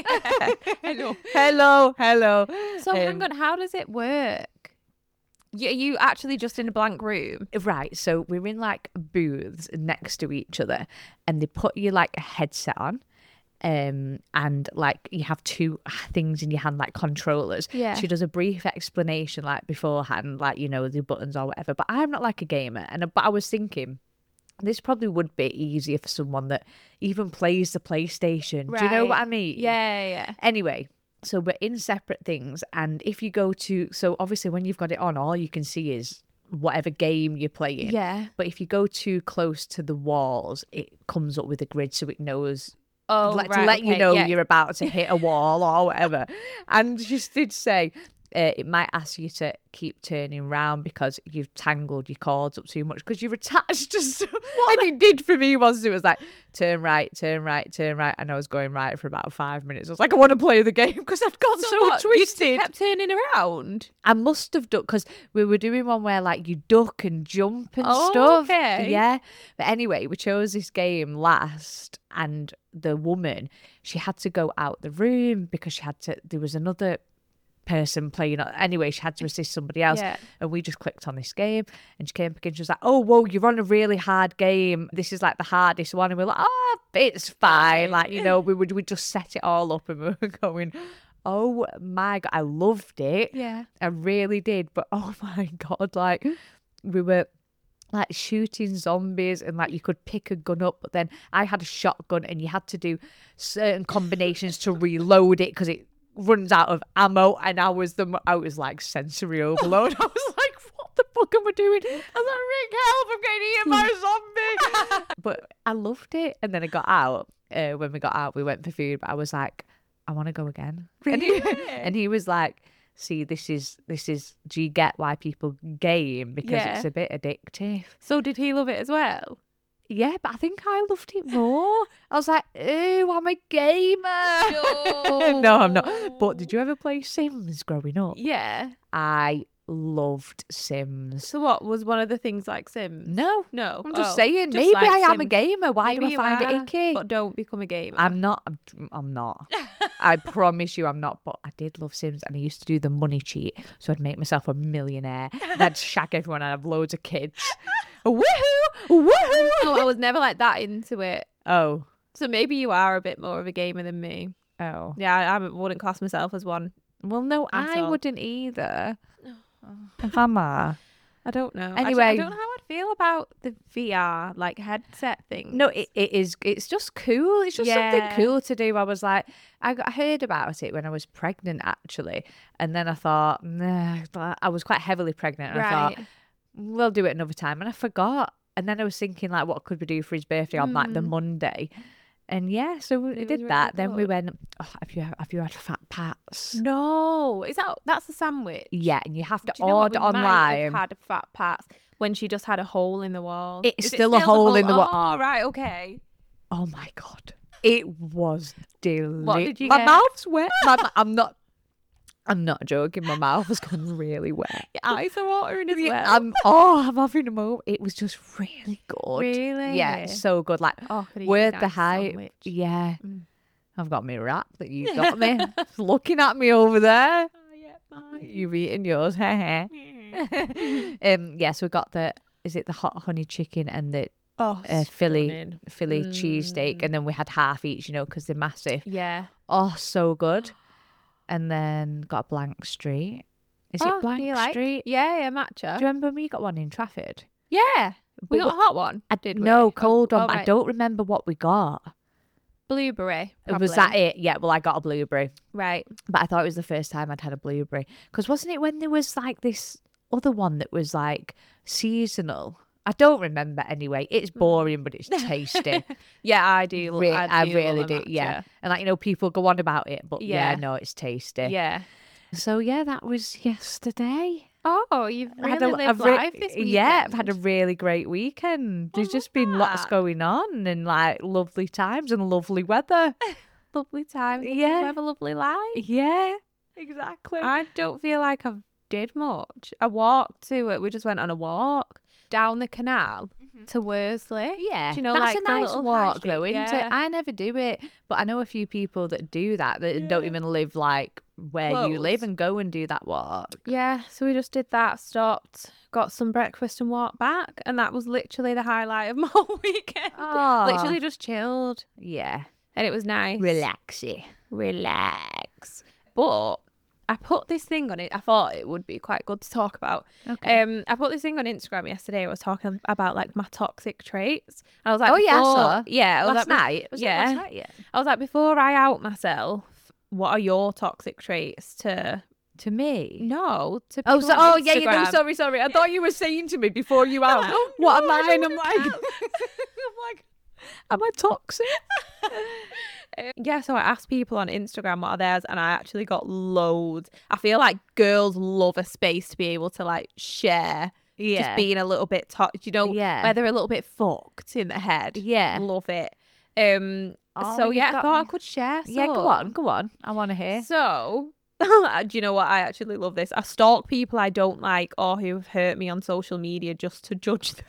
Hello. hello, hello. So hang Um, on, how does it work? Y- Are you actually just in a blank room? Right, so we're in like booths next to each other, and they put you like a headset on, um, and like you have two things in your hand, like controllers. Yeah. She does a brief explanation like beforehand, like you know the buttons or whatever. But I'm not like a gamer, and but I was thinking. This probably would be easier for someone that even plays the PlayStation. Do you know what Right. I mean? Yeah, yeah. Anyway, so we're in separate things, and if you go to, so obviously when you've got it on, all you can see is whatever game you're playing. Yeah. But if you go too close to the walls, it comes up with a grid, so it knows. Oh, like, right, to let you okay, know yeah. you're about to hit a wall or whatever. And she did say uh, it might ask you to keep turning round because you've tangled your cords up too much because you're attached to so and it did for me once. It was like turn right, turn right, turn right, and I was going right for about five minutes. I was like, I want to play the game because I've got so, what, you twisted. kept turning around. I must have done because we were doing one where like you duck and jump and Oh, stuff. okay. Yeah. But anyway, we chose this game last, and the woman, she had to go out the room because she had to. There was another person playing. Anyway, she had to assist somebody else, Yeah. and we just clicked on this game. And she came back and she was like, "Oh, whoa, you're on a really hard game. This is like the hardest one." And we we're like, "Oh, it's fine." Like you know, we would we just set it all up, and we were going. Oh my god, I loved it. Yeah. I really did. But oh my god, like we were like shooting zombies and like you could pick a gun up, but then I had a shotgun and you had to do certain combinations to reload it because it runs out of ammo. And I was the mo- I was like sensory overload. I was like, what the fuck am I doing? I was like, Rick, help! I'm getting eaten by a zombie. But I loved it. And then I got out. Uh, when we got out, we went for food. But I was like, I want to go again. And he, and he was like, see, this is this is. Do you get why people game? Because Yeah. it's a bit addictive. So did he love it as well? Yeah, but I think I loved it more. I was like, ooh, I'm a gamer. No, I'm not. But did you ever play Sims growing up? Yeah. I loved Sims. So what was one of the things like Sims? No, No. I'm just Oh, saying. just Maybe like I am a Sims. gamer. Why Maybe do I you find are, it icky? But don't become a gamer. I'm not. I'm, I'm not. I promise you, I'm not. But I did love Sims, and I used to do the money cheat, so I'd make myself a millionaire. And I'd shag everyone, and I'd have loads of kids. Woohoo! Woohoo! No, I was never like that into it. Oh, So maybe you are a bit more of a gamer than me. oh. Yeah, I, I wouldn't class myself as one. Well, no, At I all. wouldn't either. Mama. I don't know. I ju- I, Anyway. don't know how I'd feel about the V R like headset thing. No, it, it is. It's just cool. It's just Yeah. something cool to do. I was like, I, got, I heard about it when I was pregnant, actually, and then I thought, nah, but I was quite heavily pregnant, and I Right. thought we'll do it another time, and I forgot. And then I was thinking, like, what could we do for his birthday on like the Monday? And yeah, so we It was did really that. Then we good. went, oh, have you have you had fat pats? No, is that that's a sandwich? Yeah, and you have to Do you know what? order We might have online. had a fat pats when she just had a hole in the wall. It's Is it still a hole in the wall. Oh, right, okay. Oh my god, it was delicious. What did you My get? mouth's wet. My, ma- I'm not. I'm not joking. My mouth has gone really wet. Your eyes are watering as Yeah, well. I'm. Oh, I'm having a moment. It was just really good. Really? Yeah, so good. Like Oh, could eat a worth the nice hype. sandwich. Yeah. Mm. I've got my wrap that you got me. Looking at me over there. You've eaten yours. um. Yeah. So we got the. Is it the hot honey chicken and the Oh, uh, Philly stunning. Philly cheesesteak, and then we had half each, you know, because they're massive. Yeah. Oh, so good. And then got a Blank Street. Is Oh, it do Blank you like? Street? Yeah, yeah, matcha. Do you remember when we got one in Trafford? Yeah. We But got a hot one. I did we? No, Oh, cold one. oh, but I right. don't remember what we got. Blueberry. Was probably. that it? Yeah. Well, I got a blueberry, Right. but I thought it was the first time I'd had a blueberry. Because wasn't it when there was like this other one that was like seasonal? I don't remember anyway. It's boring, but it's tasty. Yeah, I do. Re- I, I do really love a do. Yeah. matcha. And like, you know, people go on about it, but yeah, Yeah. no, it's tasty. Yeah. So yeah, that was yesterday. Oh, you've I had really a- lived I've re- life this weekend. Yeah, I've had a really great weekend. There's love just been lots that. going on and like lovely times and lovely weather. lovely time. Yeah. Yeah. Have a lovely life. Yeah, exactly. I don't feel like I've did much. I walked to it. We just went on a walk down the canal to Worsley. Yeah, Do you know, that's like a the nice little high walk street? though, isn't Yeah. it? I never do it, but I know a few people that do that that don't even live like where you live Close. and go and do that walk. Yeah, so we just did that, stopped, got some breakfast and walked back. And that was literally the highlight of my whole weekend. Oh, Literally just chilled. yeah, And it was nice. relaxy. Relax. But I put this thing on it. I thought it would be quite good to talk about. Okay. Um, I put this thing on Instagram yesterday. I was talking about like my toxic traits. And I was like, Oh, yeah, I before- saw. yeah, I was Last like, night. Was it yeah. last night? Yeah. I was like, before I out myself, what are your toxic traits to To me. no to Oh, people so, on oh yeah, you know, Instagram? sorry, sorry. I thought you were saying to me before you out. Oh, what no, am I I? And don't I'm like, know. I'm like, am I toxic? Um, yeah, so I asked people on Instagram what are theirs, and I actually got loads. I feel like girls love a space to be able to like share, Yeah. just being a little bit, to- you know, Yeah. where they're a little bit fucked in the head. Yeah. Love it. Um. Oh, so you've yeah, I got thought I me. could share. Yeah, go some. on, go on. I want to hear. So, do you know what? I actually love this. I stalk people I don't like or who have hurt me on social media just to judge them.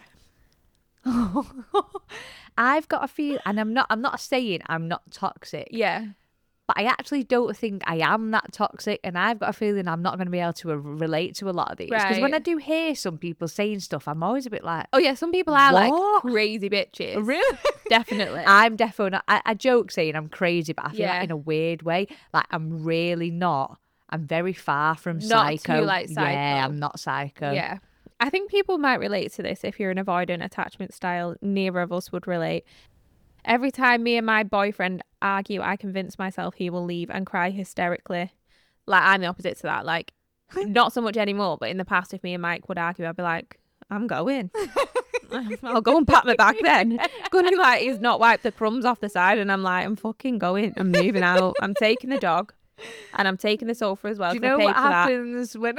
I've got a feel, and I'm not. I'm not saying I'm not toxic. Yeah. But I actually don't think I am that toxic, and I've got a feeling I'm not going to be able to uh, relate to a lot of these. Because when I Right. do hear some people saying stuff, I'm always a bit like, Oh yeah, some people are What? like crazy bitches. really? Definitely. I'm definitely not. I, I joke saying I'm crazy, but I feel Yeah. like in a weird way. Like I'm really not. I'm very far from Not too, psycho. like, Yeah, psycho. I'm not psycho. Yeah. I think people might relate to this if you're an avoidant attachment style. Neither of us would relate. Every time me and my boyfriend argue, I convince myself he will leave and cry hysterically. Like, I'm the opposite to that. Like, not so much anymore, but in the past, if me and Mike would argue, I'd be like, I'm going. I'll go and pat my back then. Gunny, like, he's not wiped the crumbs off the side, and I'm like, I'm fucking going. I'm moving out. I'm taking the dog, and I'm taking the sofa as well. Do you 'cause I know paid what for that. happens when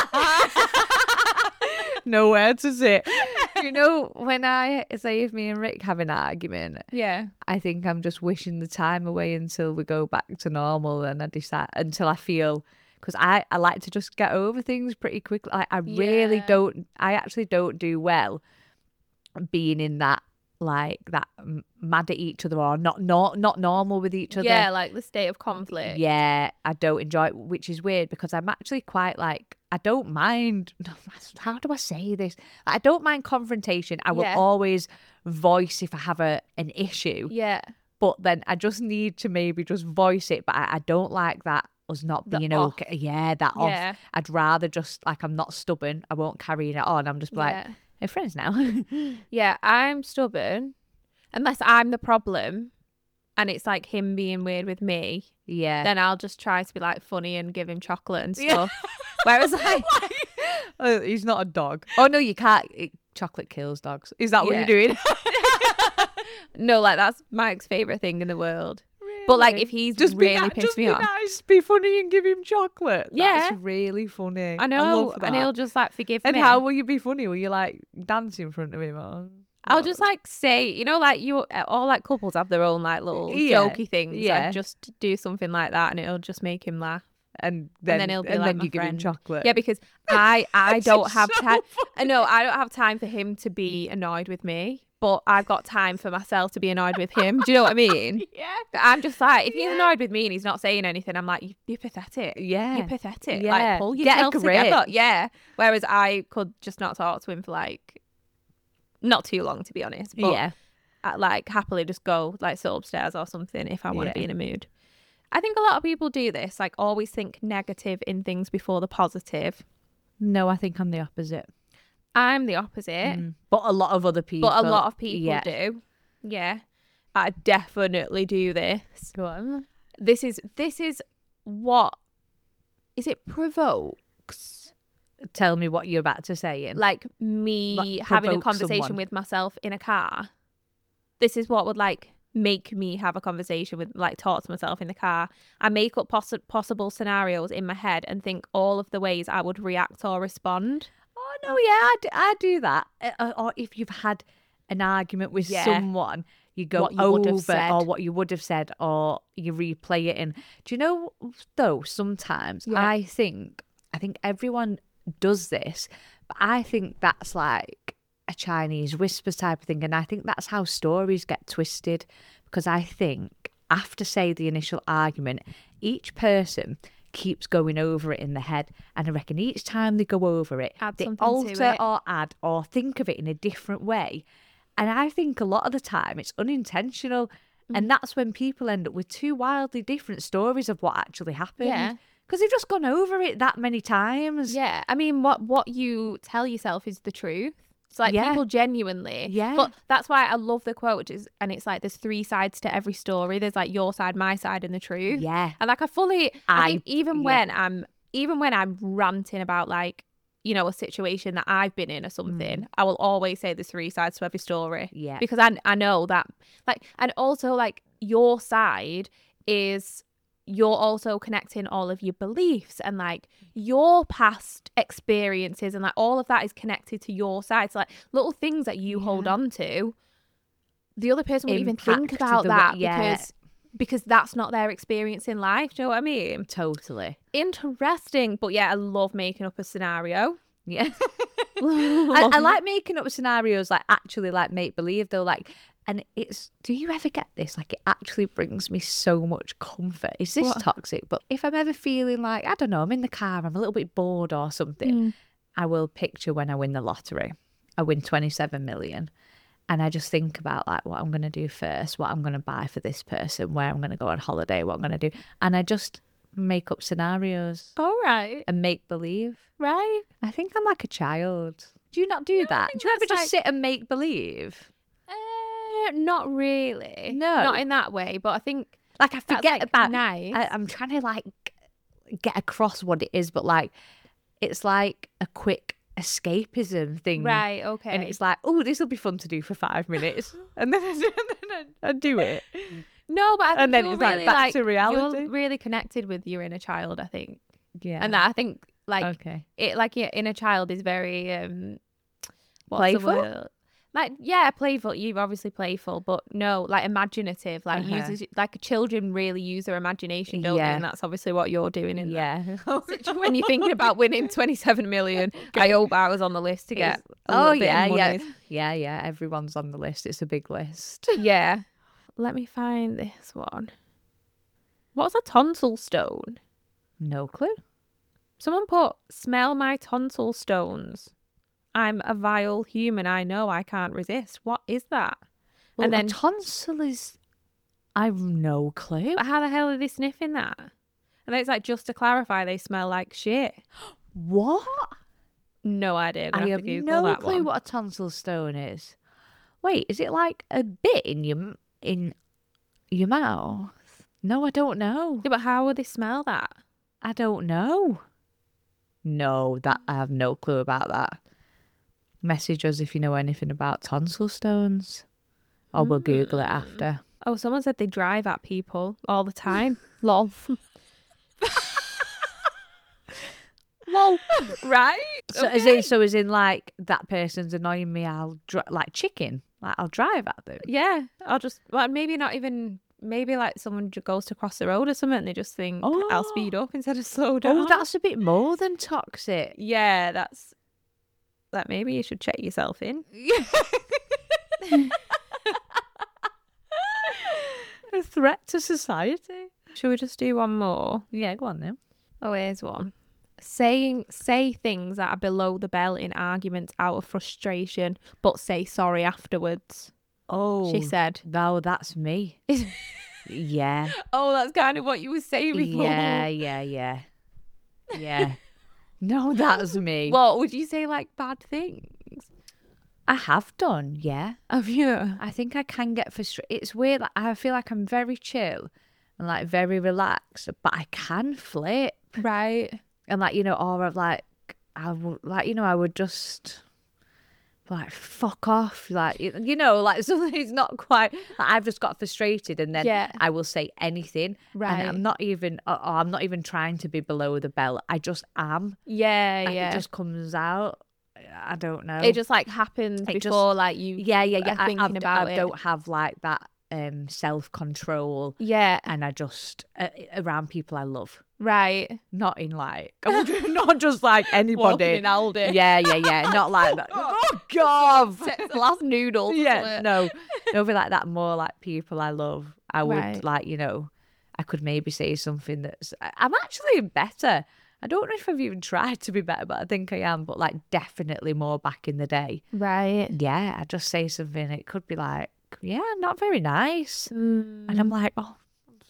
nowhere to sit? Do you know when I say if me and Rick have an argument, Yeah. I think I'm just wishing the time away until we go back to normal, and I decide until I feel because I, I like to just get over things pretty quickly. Like I really Yeah. don't. I actually don't do well being in that like that m- mad at each other or not not not normal with each other. Yeah, like the state of conflict. Yeah, I don't enjoy it, which is weird because I'm actually quite like, I don't mind, how do I say this? I don't mind confrontation. I will Yeah. always voice if I have a an issue, Yeah. but then I just need to maybe just voice it. But I, I don't like that us not The being off. okay. Yeah, that Yeah. off. I'd rather just, like, I'm not stubborn. I won't carry it on. I'm just like, Yeah. hey, friends now. Yeah, I'm stubborn. Unless I'm the problem and it's like him being weird with me, yeah. then I'll just try to be like funny and give him chocolate and Yeah. stuff. Whereas like Oh, he's not a dog. Oh, no, you can't. It, chocolate kills dogs. Is that what Yeah. you're doing? no, like that's Mike's favourite thing in the world. But like if he's just be, really ni- pissed just me be off. nice, be funny and give him chocolate. Yeah. That's really funny. I know. love and that. he'll just like forgive And me. how will you be funny? Will you like dance in front of him? Or... I'll just like say, you know, like you all like couples have their own like little Yeah. jokey things. Yeah. I'd just do something like that and it'll just make him laugh. and then, then he'll be and like then my you give him friend. chocolate. Yeah, because I I This don't is have so time. funny. I know I don't have time for him to be annoyed with me, but I've got time for myself to be annoyed with him. Do you know what I mean? Yeah. I'm just like, if he's annoyed with me and he's not saying anything, I'm like, you, you're pathetic. Yeah. You're pathetic. Yeah. Like, pull Get a yourself grip. together. Yeah. Whereas I could just not talk to him for like not too long, to be honest. But yeah. I'd, like happily just go like sit upstairs or something if I want to Yeah. be in a mood. I think a lot of people do this, like always think negative in things before the positive. No, I think I'm the opposite. I'm the opposite, Mm. But a lot of other people. but a lot of people yeah. do. Yeah. I definitely do this. Go on. This is this is what is it provokes? Tell me what you're about to say. In. Like me Like, having a provoke conversation someone. with myself in a car. This is what would like make me have a conversation with, like, talk to myself in the car. I make up poss- possible scenarios in my head and think all of the ways I would react or respond. Oh no, yeah, I do, I do that. Uh, Or if you've had an argument with Yeah. someone, you go What you would have over said. or what you would have said, or you replay it. And do you know though? Sometimes Yeah. I think I think everyone does this, but I think that's like a Chinese whisper type of thing, and I think that's how stories get twisted. Because I think after, say, the initial argument, each person keeps going over it in the head, and I reckon each time they go over it, Add they something to alter it. or add or think of it in a different way. And I think a lot of the time it's unintentional, Mm. and that's when people end up with two wildly different stories of what actually happened. Yeah. Because they've just gone over it that many times. Yeah, I mean, what what you tell yourself is the truth. It's like Yeah. people genuinely. Yeah. But that's why I love the quote, which is, and it's like there's three sides to every story. There's like your side, my side, and the truth. Yeah. And like I fully, I, I- think even yeah. when I'm, even when I'm ranting about like, you know, a situation that I've been in or something, I will always say there's three sides to every story. Yeah. Because I I know that, like, and also like your side is, you're also connecting all of your beliefs and like your past experiences, and like all of that is connected to your side. So like little things that you hold Yeah. on to, the other person won't even think Impact about the way- that yeah. because because that's not their experience in life. Do you know what I mean? Totally. Interesting. But yeah, I love making up a scenario. Yeah. I, I like making up scenarios, like actually like make believe though, like, and it's, do you ever get this? Like, it actually brings me so much comfort. Is this What? toxic? But if I'm ever feeling like, I don't know, I'm in the car, I'm a little bit bored or something, I will picture when I win the lottery. I win twenty-seven million. And I just think about like what I'm going to do first, what I'm going to buy for this person, where I'm going to go on holiday, what I'm going to do. And I just make up scenarios All right. and make believe. Right. I think I'm like a child. Do you not do that? think Do you ever that's just like- sit and make believe? Uh, not really. No. Not in that way. But I think Like I That's, forget like, about. nice. I, I'm trying to like get across what it is, but like it's like a quick escapism thing, right. Okay. And it's like, oh, this will be fun to do for five minutes, and then, and then I, I do it. no, but I think and then you're it's like really, back to reality. You're really connected with your inner child, I think. Yeah, And that I think like okay, it like your inner child is very um what's Playful? the word? Like yeah, playful. You're obviously playful, but no, like imaginative. Like Uh-huh. uses like children really use their imagination, don't Yeah. they? And that's obviously what you're doing in yeah. that. When you're thinking about winning twenty-seven million, I hope I was on the list to get. A Oh little bit yeah, of yeah, money. yeah, yeah. Everyone's on the list. It's a big list. Yeah. Let me find this one. What's a tonsil stone? No clue. Someone put, smell my tonsil stones. I'm a vile human. I know I can't resist. What is that? Well, and then, a tonsil is. I've no clue. but how the hell are they sniffing that? And then it's like, just to clarify, they smell like shit. What? No idea. I Gonna have to Google no that clue one. what a tonsil stone is. Wait, is it like a bit in your in your mouth? No, I don't know. Yeah, but how would they smell that? I don't know. No, that I have no clue about that. Message us if you know anything about tonsil stones, or we'll Google it after. Oh, someone said they drive at people all the time. Lol. Lol. Right? So as in, so as in like that person's annoying me, I'll dri- like chicken, like I'll drive at them. Yeah. I'll just, well, maybe not even, maybe like someone ju- goes to cross the road or something and they just think, I'll Oh. speed up instead of slow down. Oh, that's a bit more than toxic. Yeah, that's, that maybe you should check yourself in. A threat to society. Should we just do one more? Yeah, go on then. Oh, here's one. Saying say things that are below the belt in arguments out of frustration, but say sorry afterwards. Oh, She said. no, that's me. Yeah, Oh, that's kind of what you were saying before. yeah, yeah, yeah, yeah. No, that's me. What would you say, like bad things? I have done, yeah. Have you? I think I can get frustrated. It's weird. Like, I feel like I'm very chill and like very relaxed, but I can flip. Right. And like, you know, or I've like, I would like, you know, I would just like, fuck off. Like, you you know, like something's not quite, like, I've just got frustrated and then Yeah. I will say anything. Right. And I'm not even, or, or I'm not even trying to be below the belt. I just am. Yeah, Like, yeah. It just comes out. I don't know. It just like happens It just- before like you yeah, yeah, yeah. are I, thinking I, about I it. don't have like that um self-control. Yeah, And I just, uh, around people I love. right. Not in like, not just like anybody. Walking in Aldi. Yeah, yeah, yeah. Not like that. Oh, God. It's the last noodles. Yeah, no. Nobody like that. More like people I love. I would Right. like, you know, I could maybe say something that's, I- I'm actually better. I don't know if I've even tried to be better, but I think I am. But like definitely more back in the day. Right. Yeah, I just say something. It could be like, yeah, not very nice. Mm. And I'm like, oh,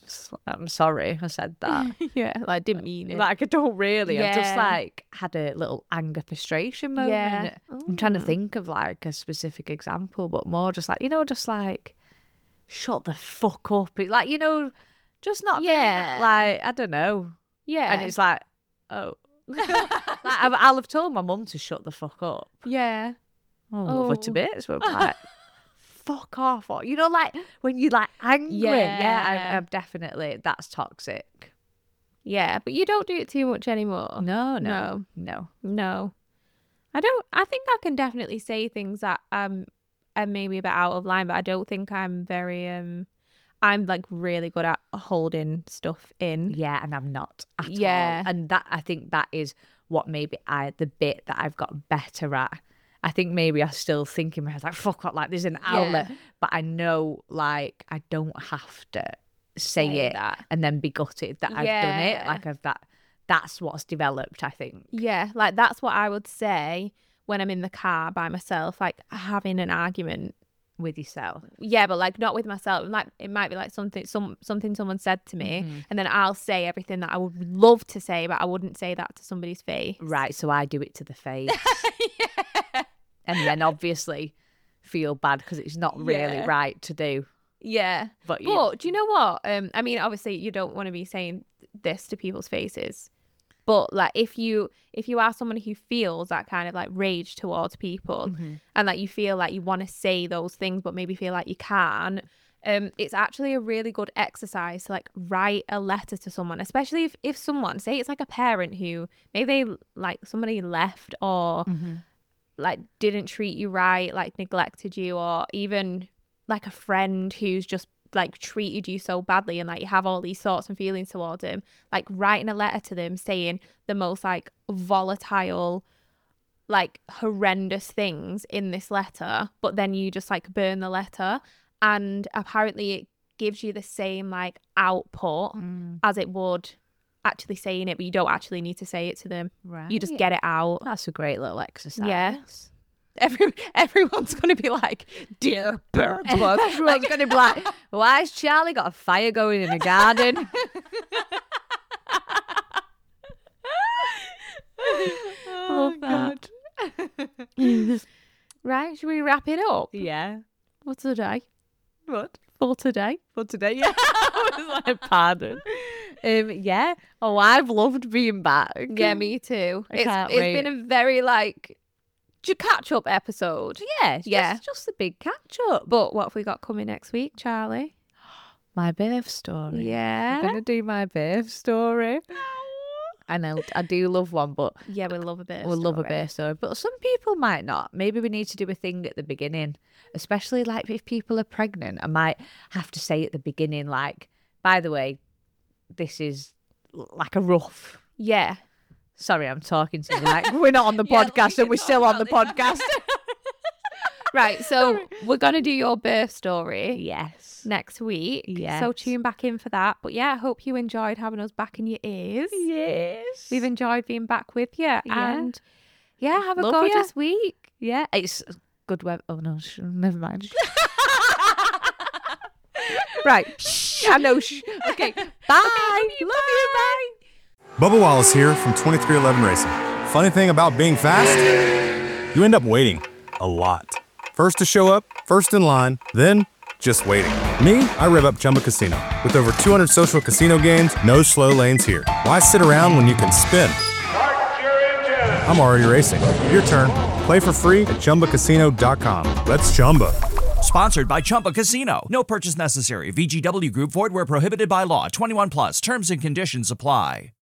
I'm sorry I said that. Yeah, like didn't mean it. Like I don't really. I've just Yeah. like had a little anger frustration moment. Yeah. I'm trying to Mm. think of like a specific example, but more just like, you know, just like shut the fuck up. It, like, you know, just not Yeah. like I don't know. Yeah, And it's like, oh, like, I've- I'll have told my mum to shut the fuck up. yeah, Oh, love her to Oh. bits. But I'm like, fuck off. Or, you know, like when you're like angry. Yeah, Yeah. I, I'm definitely, that's toxic. yeah. But you don't do it too much anymore. No, no, No. no. No, I don't. I think I can definitely say things that um are maybe a bit out of line, but I don't think I'm very um. I'm like really good at holding stuff in. Yeah, and I'm not at Yeah. all. And that, I think that is what maybe I, the bit that I've got better at. I think maybe I still think in my head, like, fuck what, like, there's an outlet. But I know, like, I don't have to say, Say it that. and then be gutted that I've done it. Yeah. Like, I've that, that's what's developed, I think. Yeah, like that's what I would say when I'm in the car by myself, like having an argument. With yourself. Yeah, but like not with myself. Like it might be like something some something someone said to me, and then I'll say everything that I would love to say, but I wouldn't say that to somebody's face. Right, so I do it to the face. And then obviously feel bad because it's not really Yeah. right to do. Yeah, But, you- but do you know what? Um, I mean, obviously you don't want to be saying this to people's faces, but like if you if you are someone who feels that kind of like rage towards people, and like you feel like you want to say those things, but maybe feel like you can't. Um, it's actually a really good exercise to like write a letter to someone, especially if, if someone, say it's like a parent who maybe they like somebody left or like didn't treat you right, like neglected you, or even like a friend who's just like treated you so badly and like you have all these thoughts and feelings towards him, like writing a letter to them saying the most like volatile, like horrendous things in this letter, but then you just like burn the letter, and apparently it gives you the same like output as it would actually saying it, but you don't actually need to say it to them. Right. You just get it out. That's a great little exercise. Yeah. Every, everyone's going to be like, dear bird book. Everyone's going to be like, why has Charlie got a fire going in the garden? Love that. Right, should we wrap it up? Yeah. For today? What? For today? For today? Yeah. I was like, pardon. Um, yeah. Oh, I've loved being back. Yeah, me too. I It's, can't it's wait. been a very like j- catch up episode. Yeah. It's Yeah. Just, just a big catch up. But what have we got coming next week, Charlie? My birth story. Yeah. I'm going to do my birth story. I know. I do love one, but Yeah, we love a bit. we'll love a birth story. But some people might not. Maybe we need to do a thing at the beginning, especially like if people are pregnant. I might have to say at the beginning, like, by the way, this is like a rough. Yeah. Sorry, I'm talking to you like we're not on the Yeah, podcast we and we're can still talk on the about podcast. Right, so we're going to do your birth story Yes. next week. So Yes. tune back in for that. But yeah, I hope you enjoyed having us back in your ears. Yes. We've enjoyed being back with you. Yeah. And yeah, have a Love ya. gorgeous week. Yeah. It's good web. Oh no, sh- never mind. Right. Shh. I know. Shh. Okay. Bye. Love you. Bye. Bubba Wallace here from twenty-three eleven Racing. Funny thing about being fast, you end up waiting a lot. First to show up, first in line, then just waiting. Me, I rev up Chumba Casino. With over two hundred social casino games, no slow lanes here. Why sit around when you can spin? Start your engine. I'm already racing. Your turn. Play for free at chumba casino dot com. Let's chumba. Sponsored by Chumba Casino. No purchase necessary. V G W Group. Void where prohibited by law. twenty-one plus. Terms and conditions apply.